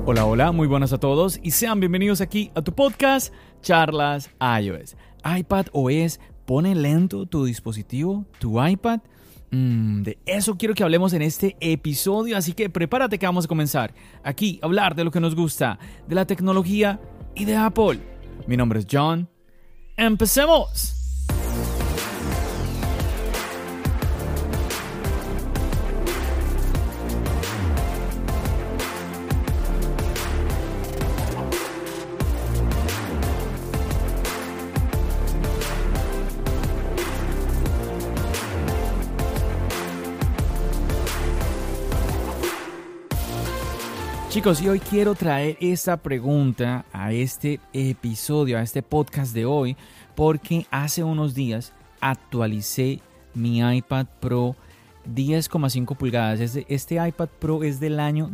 Hola, hola, muy buenas a todos y sean bienvenidos aquí a tu podcast Charlas iOS. iPadOS pone lento tu dispositivo, tu iPad. De eso quiero que hablemos en este episodio, así que prepárate que vamos a comenzar aquí a hablar de lo que nos gusta, de la tecnología y de Apple. Mi nombre es John. ¡Empecemos! Chicos, y hoy quiero traer esta pregunta a este episodio, a este podcast de hoy, porque hace unos días actualicé mi iPad Pro 10,5 pulgadas. Este iPad Pro es del año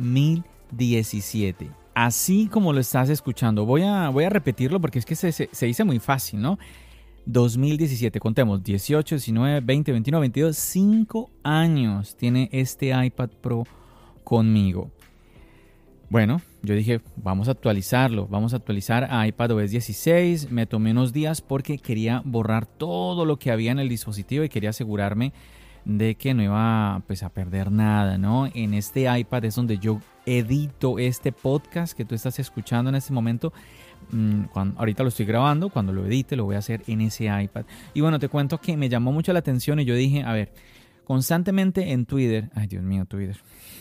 2017. Así como lo estás escuchando, voy a repetirlo porque es que se dice muy fácil, ¿no? 2017, contemos, 18, 19, 20, 21, 22, 5 años tiene este iPad Pro conmigo. Bueno, yo dije, vamos a actualizarlo, vamos a actualizar a iPadOS 16. Me tomé unos días porque quería borrar todo lo que había en el dispositivo y quería asegurarme de que no iba a perder nada, ¿no? En este iPad es donde yo edito este podcast que tú estás escuchando en este momento. Ahorita lo estoy grabando, cuando lo edite lo voy a hacer en ese iPad. Y bueno, te cuento que me llamó mucho la atención y yo dije, a ver, constantemente en Twitter, ay Dios mío, Twitter.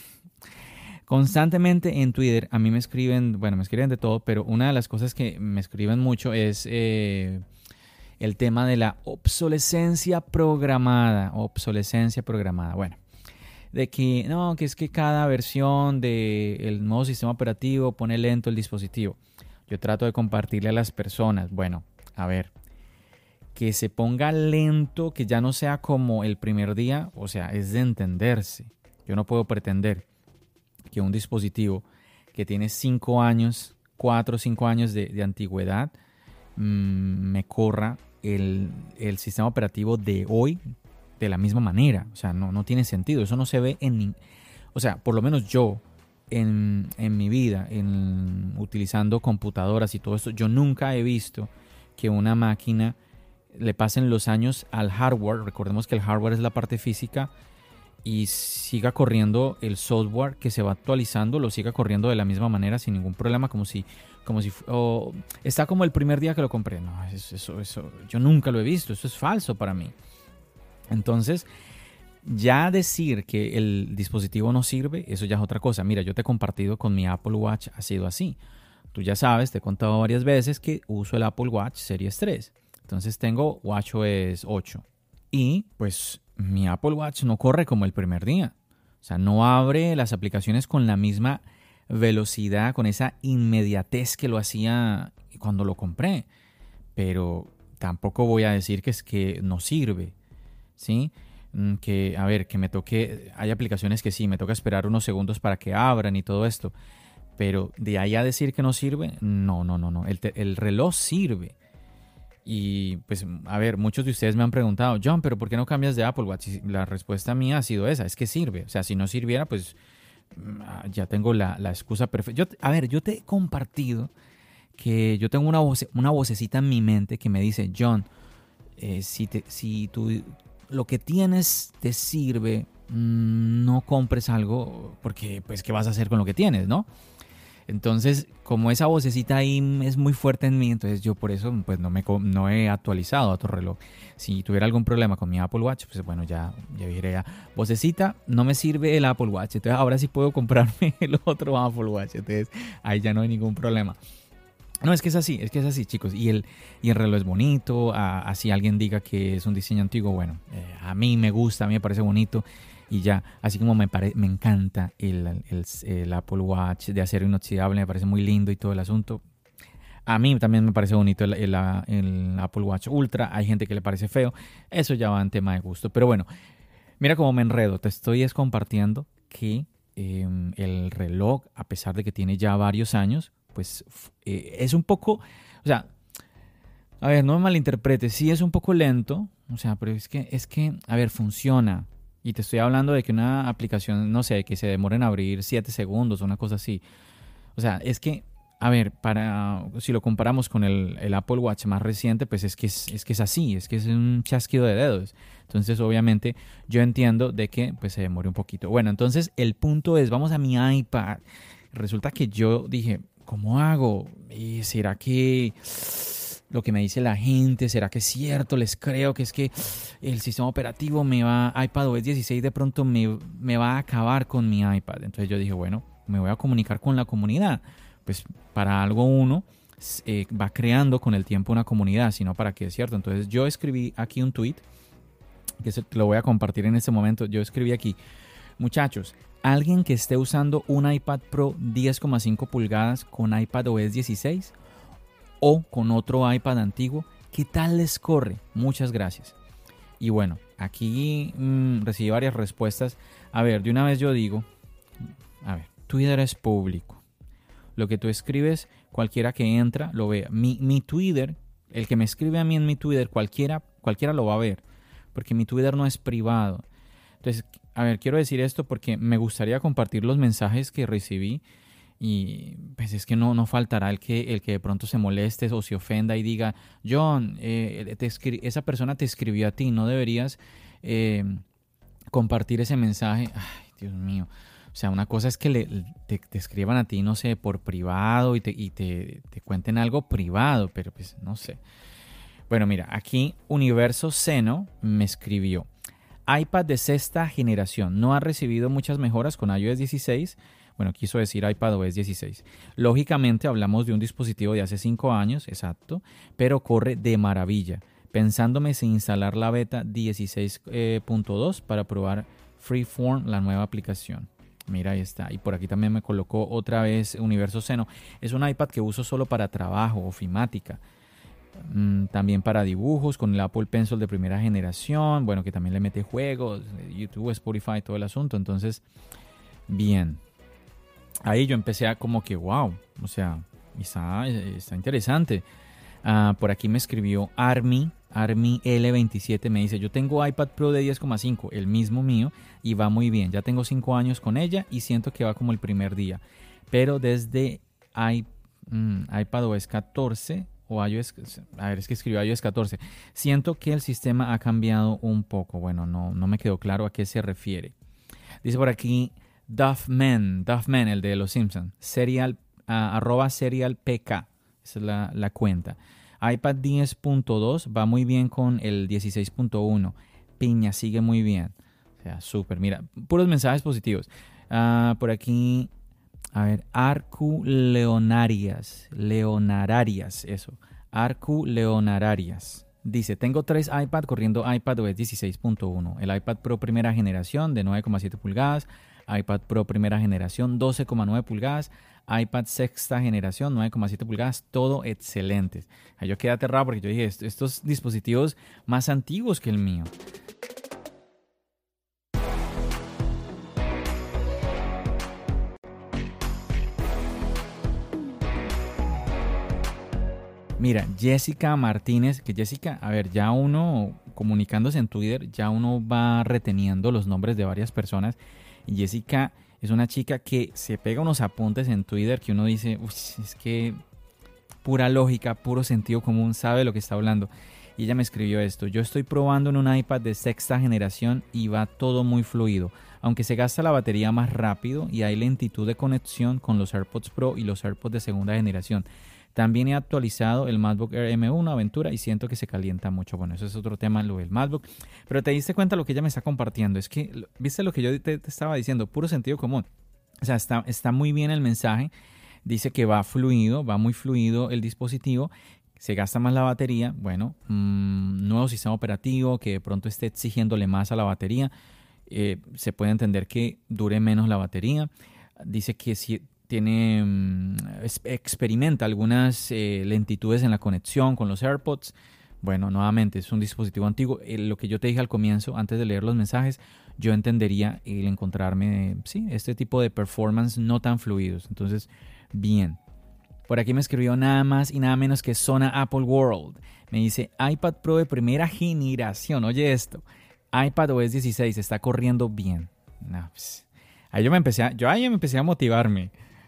Constantemente en Twitter a mí me escriben de todo, pero una de las cosas que me escriben mucho es el tema de la obsolescencia programada. Bueno, de que no, que es que cada versión del nuevo sistema operativo pone lento el dispositivo. Yo trato de compartirle a las personas, bueno, a ver, que se ponga lento, que ya no sea como el primer día, o sea, es de entenderse. Yo no puedo pretender que un dispositivo que tiene 4 o 5 años de antigüedad me corra el sistema operativo de hoy de la misma manera. O sea, no tiene sentido. Eso no se ve o sea, por lo menos yo en mi vida, utilizando computadoras y todo esto, yo nunca he visto que una máquina le pasen los años al hardware. Recordemos que el hardware es la parte física y siga corriendo el software que se va actualizando, lo siga corriendo de la misma manera sin ningún problema, como si está como el primer día que lo compré. No, eso yo nunca lo he visto, eso es falso para mí. Entonces, ya decir que el dispositivo no sirve, eso ya es otra cosa. Mira, yo te he compartido con mi Apple Watch, ha sido así. Tú ya sabes, te he contado varias veces que uso el Apple Watch Series 3. Entonces tengo WatchOS 8 y pues mi Apple Watch no corre como el primer día. O sea, no abre las aplicaciones con la misma velocidad, con esa inmediatez que lo hacía cuando lo compré. Pero tampoco voy a decir que es que no sirve, ¿sí? Que hay aplicaciones que sí, me toca esperar unos segundos para que abran y todo esto. Pero de ahí a decir que no sirve, no. El reloj sirve. Y pues, a ver, muchos de ustedes me han preguntado, John, ¿pero por qué no cambias de Apple Watch? Y la respuesta mía ha sido esa, es que sirve. O sea, si no sirviera, pues ya tengo la excusa perfecta. Yo te he compartido que yo tengo una vocecita en mi mente que me dice, John, si tú lo que tienes te sirve, no compres algo porque, pues, ¿qué vas a hacer con lo que tienes, no? Entonces, como esa vocecita ahí es muy fuerte en mí, entonces yo por eso pues no he actualizado a otro reloj. Si tuviera algún problema con mi Apple Watch, pues bueno, ya diré, vocecita, no me sirve el Apple Watch, entonces ahora sí puedo comprarme el otro Apple Watch, entonces ahí ya no hay ningún problema. No, es que es así, chicos, y el reloj es bonito, así alguien diga que es un diseño antiguo, bueno, a mí me gusta, a mí me parece bonito. Y ya, así como me encanta el Apple Watch de acero inoxidable, me parece muy lindo y todo el asunto. A mí también me parece bonito el Apple Watch Ultra. Hay gente que le parece feo. Eso ya va en tema de gusto. Pero bueno, mira cómo me enredo. Te estoy compartiendo que el reloj, a pesar de que tiene ya varios años, pues es un poco... O sea, a ver, no me malinterpretes. Sí es un poco lento. O sea, pero es que a ver, funciona. Y te estoy hablando de que una aplicación, no sé, que se demore en abrir 7 segundos o una cosa así. O sea, es que, a ver, si lo comparamos con el Apple Watch más reciente, pues es así, es que es un chasquido de dedos. Entonces, obviamente, yo entiendo de que pues se demore un poquito. Bueno, entonces el punto es, vamos a mi iPad. Resulta que yo dije, ¿cómo hago? ¿Será que lo que me dice la gente, será que es cierto? Les creo que es que el sistema operativo iPadOS 16 de pronto me va a acabar con mi iPad. Entonces yo dije, bueno, me voy a comunicar con la comunidad. Pues para algo uno va creando con el tiempo una comunidad, sino para qué es cierto. Entonces yo escribí aquí un tweet, que lo voy a compartir en este momento. Yo escribí aquí, muchachos, alguien que esté usando un iPad Pro 10,5 pulgadas con iPadOS 16 o con otro iPad antiguo, ¿qué tal les corre? Muchas gracias. Y bueno, aquí recibí varias respuestas. A ver, de una vez yo digo, a ver, Twitter es público. Lo que tú escribes, cualquiera que entra lo vea. Mi Twitter, el que me escribe a mí en mi Twitter, cualquiera lo va a ver, porque mi Twitter no es privado. Entonces, a ver, quiero decir esto porque me gustaría compartir los mensajes que recibí. Y pues es que no faltará el que de pronto se moleste o se ofenda y diga, John, esa persona te escribió a ti, no deberías compartir ese mensaje. Ay, Dios mío. O sea, una cosa es que te escriban a ti, no sé, por privado y te cuenten algo privado, pero pues no sé. Bueno, mira, aquí Universo Seno me escribió, iPad de sexta generación, no ha recibido muchas mejoras con iOS 16. Bueno, quiso decir iPadOS 16. Lógicamente hablamos de un dispositivo de hace 5 años, exacto, pero corre de maravilla. Pensándome sin instalar la beta 16.2 para probar Freeform, la nueva aplicación. Mira, ahí está. Y por aquí también me colocó otra vez Universo Seno. Es un iPad que uso solo para trabajo, ofimática. También para dibujos, con el Apple Pencil de primera generación. Bueno, que también le mete juegos, YouTube, Spotify, todo el asunto. Entonces, bien. Ahí yo empecé a como que, wow, o sea, está interesante. Por aquí me escribió Army L27, me dice, yo tengo iPad Pro de 10,5, el mismo mío, y va muy bien. Ya tengo 5 años con ella y siento que va como el primer día. Pero desde iPadOS 14 o iOS, a ver, es que escribió iOS 14, siento que el sistema ha cambiado un poco. Bueno, no me quedó claro a qué se refiere. Dice por aquí Duffman, el de Los Simpsons, @serialpk, esa es la cuenta. iPad 10.2 va muy bien con el 16.1. Piña, sigue muy bien. O sea, súper, mira, puros mensajes positivos. Por aquí, a ver, Arcu Leonarias, eso. Arcu Leonararias. Dice, tengo 3 iPad corriendo iPadOS 16.1. El iPad Pro primera generación de 9,7 pulgadas. iPad Pro primera generación 12,9 pulgadas. iPad sexta generación 9,7 pulgadas. Todo excelentes. Yo quedé aterrado porque yo dije, estos dispositivos más antiguos que el mío. Mira, Jessica Martínez, que Jessica, a ver, ya uno comunicándose en Twitter, ya uno va reteniendo los nombres de varias personas. Y Jessica es una chica que se pega unos apuntes en Twitter que uno dice, es que pura lógica, puro sentido común, sabe lo que está hablando. Y ella me escribió esto: yo estoy probando en un iPad de sexta generación y va todo muy fluido, aunque se gasta la batería más rápido y hay lentitud de conexión con los AirPods Pro y los AirPods de segunda generación. También he actualizado el MacBook Air M1 Aventura y siento que se calienta mucho. Bueno, eso es otro tema, lo del MacBook. Pero te diste cuenta lo que ella me está compartiendo. Es que, ¿viste lo que yo te estaba diciendo? Puro sentido común. O sea, está muy bien el mensaje. Dice que va muy fluido el dispositivo. Se gasta más la batería. Bueno, nuevo sistema operativo que de pronto esté exigiéndole más a la batería. Se puede entender que dure menos la batería. Dice que si experimenta algunas lentitudes en la conexión con los AirPods. Bueno, nuevamente es un dispositivo antiguo. Lo que yo te dije al comienzo, antes de leer los mensajes, yo entendería el encontrarme, este tipo de performance no tan fluidos. Entonces, bien. Por aquí me escribió nada más y nada menos que Zona Apple World. Me dice, iPad Pro de primera generación. Oye esto, iPadOS 16 está corriendo bien. No, pues, ahí yo me empecé a motivarme.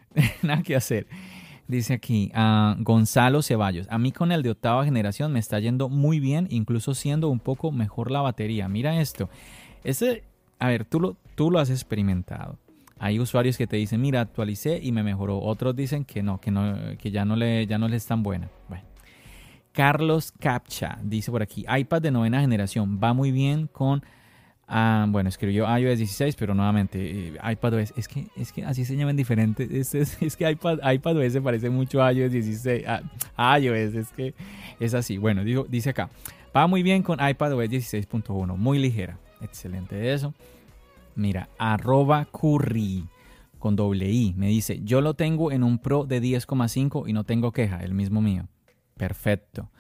Nada que hacer. Dice aquí Gonzalo Ceballos. A mí con el de octava generación me está yendo muy bien, incluso siendo un poco mejor la batería. Mira esto. A ver, tú lo has experimentado. Hay usuarios que te dicen, mira, actualicé y me mejoró. Otros dicen que no, que ya no le es tan buena. Bueno. Carlos Capcha dice por aquí, iPad de novena generación, va muy bien con... bueno, escribió iOS 16, pero nuevamente iPadOS, es que así se llaman diferentes. Es que iPadOS se parece mucho a iOS 16, a iOS, es que es así. Bueno, dice acá, va muy bien con iPadOS 16.1, muy ligera. Excelente eso. Mira, @curry con doble I me dice, yo lo tengo en un Pro de 10,5 y no tengo queja, el mismo mío. Perfecto.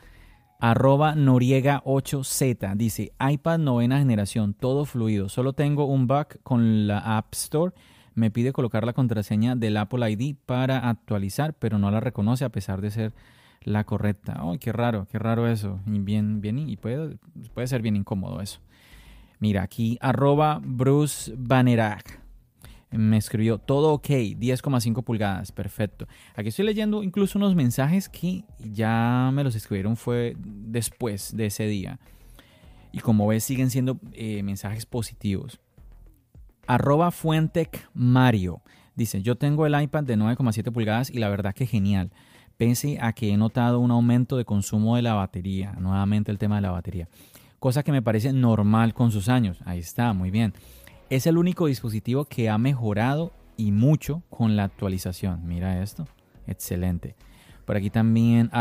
@Noriega8Z dice, iPad novena generación, todo fluido. Solo tengo un bug con la App Store. Me pide colocar la contraseña del Apple ID para actualizar, pero no la reconoce a pesar de ser la correcta. ¡Ay, qué raro eso! Y y puede ser bien incómodo eso. Mira, aquí @Bruce Banerac me escribió, todo ok, 10,5 pulgadas, perfecto. Aquí estoy leyendo incluso unos mensajes que ya me los escribieron fue después de ese día. Y como ves, siguen siendo mensajes positivos. @FuentecMario dice, yo tengo el iPad de 9,7 pulgadas y la verdad que genial. Pese a que he notado un aumento de consumo de la batería, nuevamente el tema de la batería. Cosa que me parece normal con sus años. Ahí está, muy bien. Es el único dispositivo que ha mejorado y mucho con la actualización. Mira esto. Excelente. Por aquí también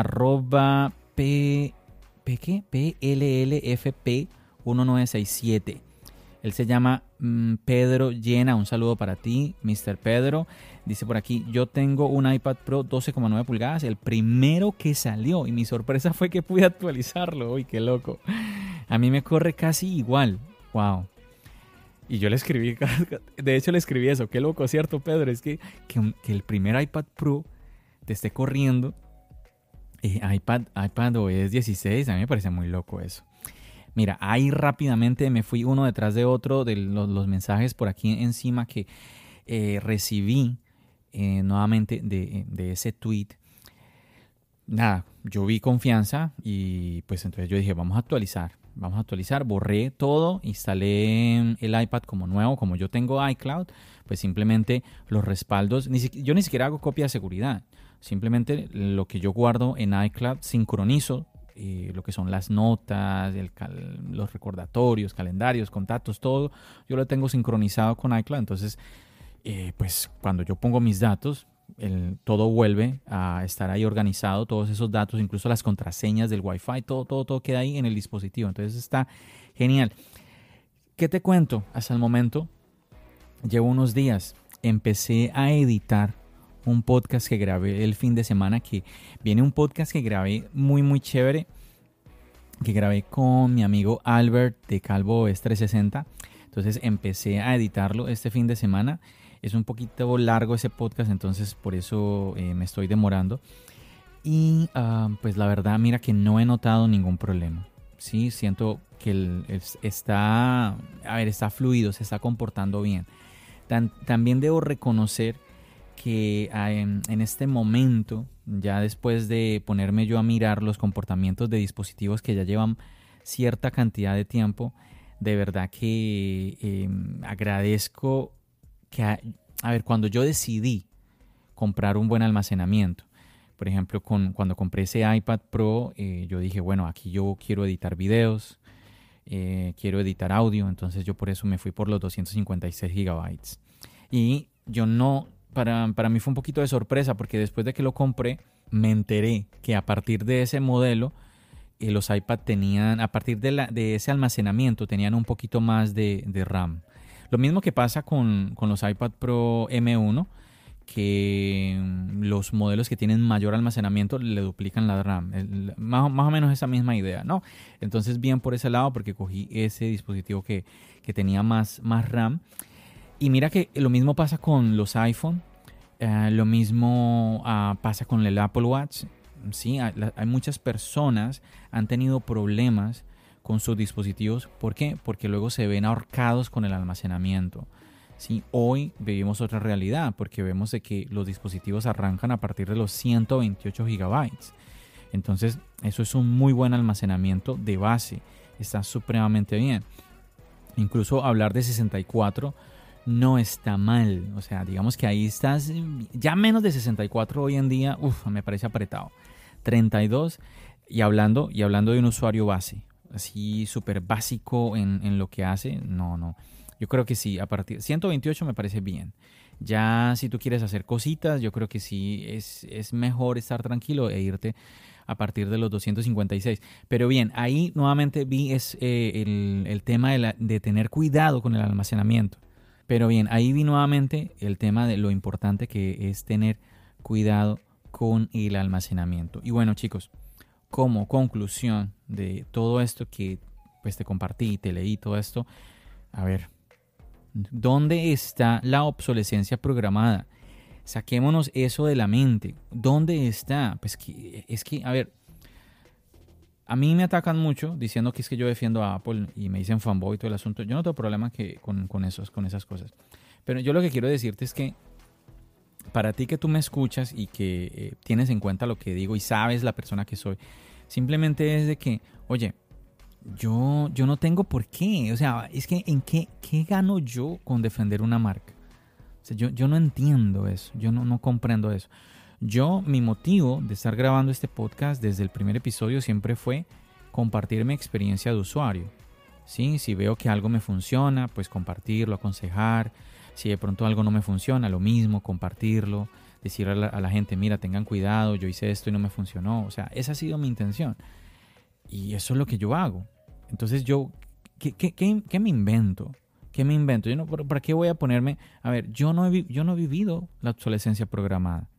PLLFP1967. Él se llama Pedro Llena. Un saludo para ti, Mr. Pedro. Dice por aquí, yo tengo un iPad Pro 12,9 pulgadas, el primero que salió. Y mi sorpresa fue que pude actualizarlo. Uy, qué loco. A mí me corre casi igual. Wow. Y yo le escribí, de hecho le escribí eso, qué loco, ¿cierto, Pedro? Es que el primer iPad Pro te esté corriendo iPadOS 16, a mí me parece muy loco eso. Mira, ahí rápidamente me fui uno detrás de otro de los mensajes por aquí encima que recibí nuevamente de ese tweet. Nada, yo vi confianza y pues entonces yo dije, vamos a actualizar, borré todo, instalé el iPad como nuevo, como yo tengo iCloud, pues simplemente los respaldos, yo ni siquiera hago copia de seguridad, simplemente lo que yo guardo en iCloud sincronizo lo que son las notas, los recordatorios, calendarios, contactos, todo, yo lo tengo sincronizado con iCloud, entonces pues cuando yo pongo mis datos, todo vuelve a estar ahí organizado, todos esos datos, incluso las contraseñas del Wi-Fi, todo queda ahí en el dispositivo. Entonces está genial. ¿Qué te cuento? Hasta el momento llevo unos días. Empecé a editar un podcast que grabé el fin de semana, que viene un podcast que grabé muy, muy chévere, que grabé con mi amigo Albert de Calvo es 360. Entonces empecé a editarlo este fin de semana. Es un poquito largo ese podcast, entonces por eso me estoy demorando. Y pues la verdad, mira que no he notado ningún problema. Sí, siento que está fluido, se está comportando bien. También debo reconocer que en este momento, ya después de ponerme yo a mirar los comportamientos de dispositivos que ya llevan cierta cantidad de tiempo, de verdad que agradezco que, cuando yo decidí comprar un buen almacenamiento, por ejemplo, cuando compré ese iPad Pro, yo dije, bueno, aquí yo quiero editar videos, quiero editar audio, entonces yo por eso me fui por los 256 gigabytes. Y yo para mí fue un poquito de sorpresa, porque después de que lo compré, me enteré que a partir de ese modelo, los iPad tenían, a partir de ese almacenamiento, tenían un poquito más de RAM. Lo mismo que pasa con los iPad Pro M1, que los modelos que tienen mayor almacenamiento le duplican la RAM. Más o menos esa misma idea, ¿no? Entonces, bien por ese lado, porque cogí ese dispositivo que tenía más RAM. Y mira que lo mismo pasa con los iPhone, lo mismo pasa con el Apple Watch. Sí, hay muchas personas han tenido problemas con sus dispositivos. ¿Por qué? Porque luego se ven ahorcados con el almacenamiento. ¿sí? Hoy vivimos otra realidad porque vemos de que los dispositivos arrancan a partir de los 128 gigabytes. Entonces, eso es un muy buen almacenamiento de base. Está supremamente bien. Incluso hablar de 64 no está mal. O sea, digamos que ahí estás. Ya menos de 64 hoy en día, me parece apretado. 32 y hablando de un usuario base, así súper básico en lo que hace, no. Yo creo que sí, a partir de 128 me parece bien. Ya si tú quieres hacer cositas, yo creo que sí es mejor estar tranquilo e irte a partir de los 256. Pero bien, ahí nuevamente vi el tema de tener cuidado con el almacenamiento. Pero bien, ahí vi nuevamente el tema de lo importante que es tener cuidado con el almacenamiento. Y bueno, chicos, como conclusión de todo esto que pues te compartí, te leí todo esto, a ver, ¿dónde está la obsolescencia programada? Saquémonos eso de la mente. ¿Dónde está? Pues es que, a ver, a mí me atacan mucho diciendo que es que yo defiendo a Apple y me dicen fanboy y todo el asunto. Yo no tengo problema con esas cosas. Pero yo lo que quiero decirte es que para ti que tú me escuchas y que tienes en cuenta lo que digo y sabes la persona que soy, simplemente es de que, oye, yo no tengo por qué. O sea, es que ¿en qué gano yo con defender una marca? O sea, yo no entiendo eso, yo no comprendo eso. Mi motivo de estar grabando este podcast desde el primer episodio siempre fue compartir mi experiencia de usuario. ¿Sí? Si veo que algo me funciona, pues compartirlo, aconsejar. Si de pronto algo no me funciona, lo mismo, compartirlo. Decirle a la gente, mira, tengan cuidado, yo hice esto y no me funcionó. O sea, esa ha sido mi intención. Y eso es lo que yo hago. Entonces ¿qué me invento? ¿Qué me invento? ¿Para qué voy a ponerme? A ver, yo no he vivido la obsolescencia programada.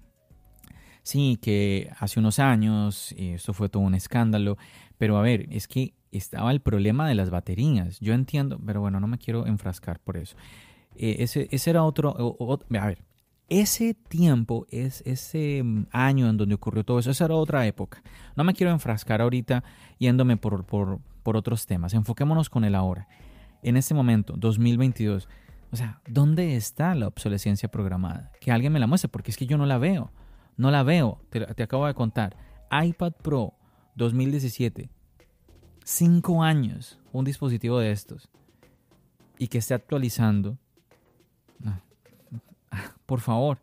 Sí, que hace unos años esto fue todo un escándalo, pero a ver, es que estaba el problema de las baterías. Yo entiendo, pero bueno, no me quiero enfrascar por eso. Ese era a ver, ese tiempo, ese año en donde ocurrió todo eso, esa era otra época. No me quiero enfrascar ahorita yéndome por otros temas. Enfoquémonos con el ahora. En este momento, 2022, o sea, ¿dónde está la obsolescencia programada? Que alguien me la muestre, porque es que yo no la veo. No la veo. Te acabo de contar. iPad Pro 2017. 5 años. Un dispositivo de estos. Y que esté actualizando. Por favor.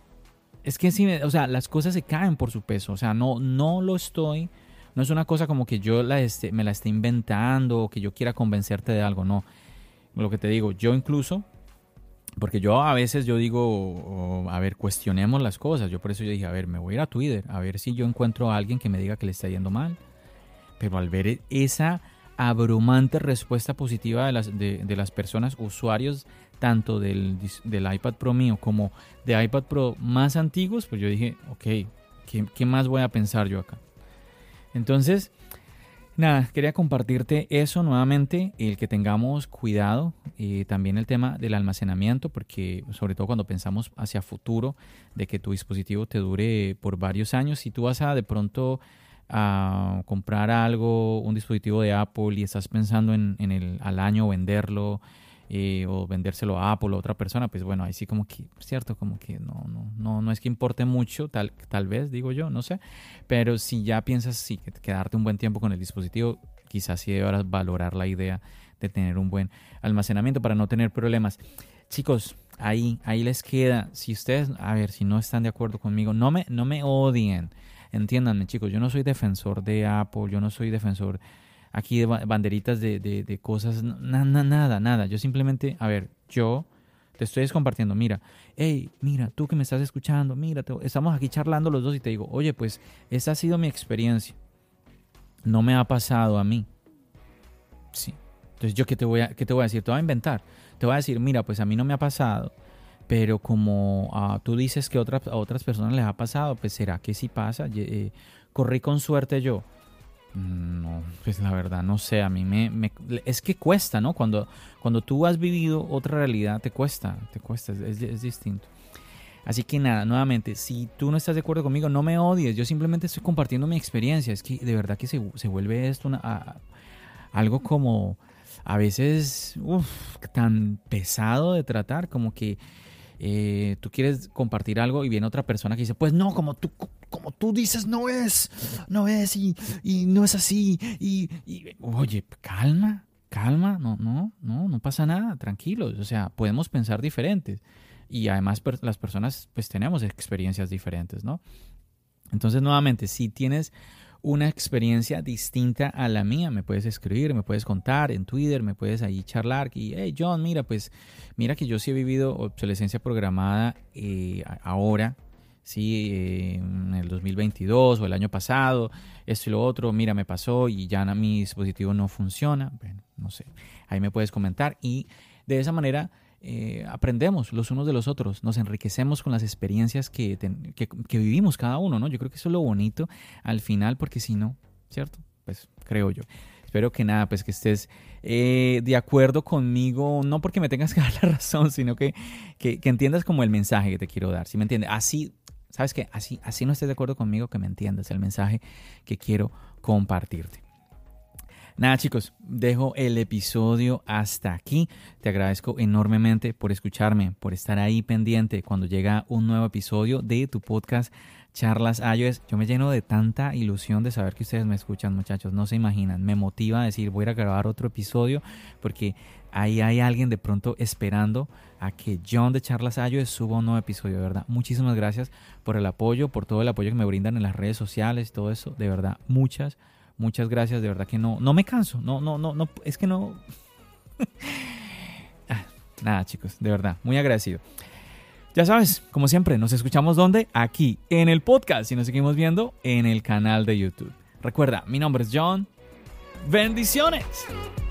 Es que sí, o sea, las cosas se caen por su peso. O sea, no lo estoy. No es una cosa como que yo me la esté inventando o que yo quiera convencerte de algo. No. Lo que te digo, yo incluso, porque yo a veces yo digo, a ver, cuestionemos las cosas. Por eso yo dije, a ver, me voy a ir a Twitter, a ver si yo encuentro a alguien que me diga que le está yendo mal. Pero al ver esa abrumante respuesta positiva de las personas, usuarios, tanto del iPad Pro mío como de iPad Pro más antiguos, pues yo dije, ok, ¿qué más voy a pensar yo acá? Entonces, nada, quería compartirte eso nuevamente, el que tengamos cuidado, también el tema del almacenamiento, porque sobre todo cuando pensamos hacia futuro, de que tu dispositivo te dure por varios años, si tú vas a de pronto a comprar algo, un dispositivo de Apple y estás pensando al año venderlo, o vendérselo a Apple o a otra persona, pues bueno, ahí sí como que, cierto, como que no es que importe mucho, tal vez, digo yo, no sé, pero si ya piensas sí, quedarte un buen tiempo con el dispositivo, quizás sí deberás valorar la idea de tener un buen almacenamiento para no tener problemas. Chicos, ahí les queda. Si ustedes, a ver, si no están de acuerdo conmigo, no me odien, entiéndanme, chicos, yo no soy defensor de Apple, yo no soy defensor aquí de banderitas de cosas, nada. Yo simplemente, a ver, yo te estoy compartiendo, mira, hey, mira, tú que me estás escuchando, mira, estamos aquí charlando los dos y te digo, oye, pues esa ha sido mi experiencia. No me ha pasado a mí. Sí. Entonces, ¿yo qué te voy a decir? Te voy a inventar. Te voy a decir, mira, pues a mí no me ha pasado, pero como tú dices que a otras personas les ha pasado, pues ¿será que sí pasa? Corrí con suerte yo. No, pues la verdad, no sé, a mí es que cuesta, ¿no? Cuando tú has vivido otra realidad, te cuesta, es distinto. Así que nada, nuevamente, si tú no estás de acuerdo conmigo, no me odies, yo simplemente estoy compartiendo mi experiencia. Es que de verdad que se vuelve esto algo como, a veces tan pesado de tratar, como que tú quieres compartir algo y viene otra persona que dice, pues no, como tú dices, no es y no es así. Y oye, calma, no pasa nada, tranquilos. O sea, podemos pensar diferentes. Y además las personas pues tenemos experiencias diferentes, ¿no? Entonces, nuevamente, si tienes una experiencia distinta a la mía, me puedes escribir, me puedes contar en Twitter, me puedes ahí charlar y, hey John, mira que yo sí he vivido obsolescencia programada ahora, sí, en el 2022 o el año pasado, esto y lo otro, mira, me pasó y ya mi dispositivo no funciona. Bueno, no sé, ahí me puedes comentar y de esa manera aprendemos los unos de los otros, nos enriquecemos con las experiencias que vivimos cada uno, ¿no? Yo creo que eso es lo bonito al final, porque si no, ¿cierto? Pues creo yo. Espero que nada, pues que estés de acuerdo conmigo, no porque me tengas que dar la razón, sino que entiendas como el mensaje que te quiero dar, ¿sí me entiendes? Así, ¿sabes qué? Así no estés de acuerdo conmigo, que me entiendas el mensaje que quiero compartirte. Nada, chicos, dejo el episodio hasta aquí. Te agradezco enormemente por escucharme, por estar ahí pendiente cuando llega un nuevo episodio de tu podcast Charlas iOS. Yo me lleno de tanta ilusión de saber que ustedes me escuchan, muchachos. No se imaginan. Me motiva a decir, voy a ir a grabar otro episodio porque ahí hay alguien de pronto esperando a que John de Charlas iOS suba un nuevo episodio, de verdad. Muchísimas gracias por el apoyo, por todo el apoyo que me brindan en las redes sociales y todo eso. De verdad, muchas gracias, de verdad que no me canso, no, es que no. Nada, chicos, de verdad, muy agradecido. Ya sabes, como siempre, nos escuchamos ¿dónde? Aquí, en el podcast, y nos seguimos viendo en el canal de YouTube. Recuerda, mi nombre es John. ¡Bendiciones!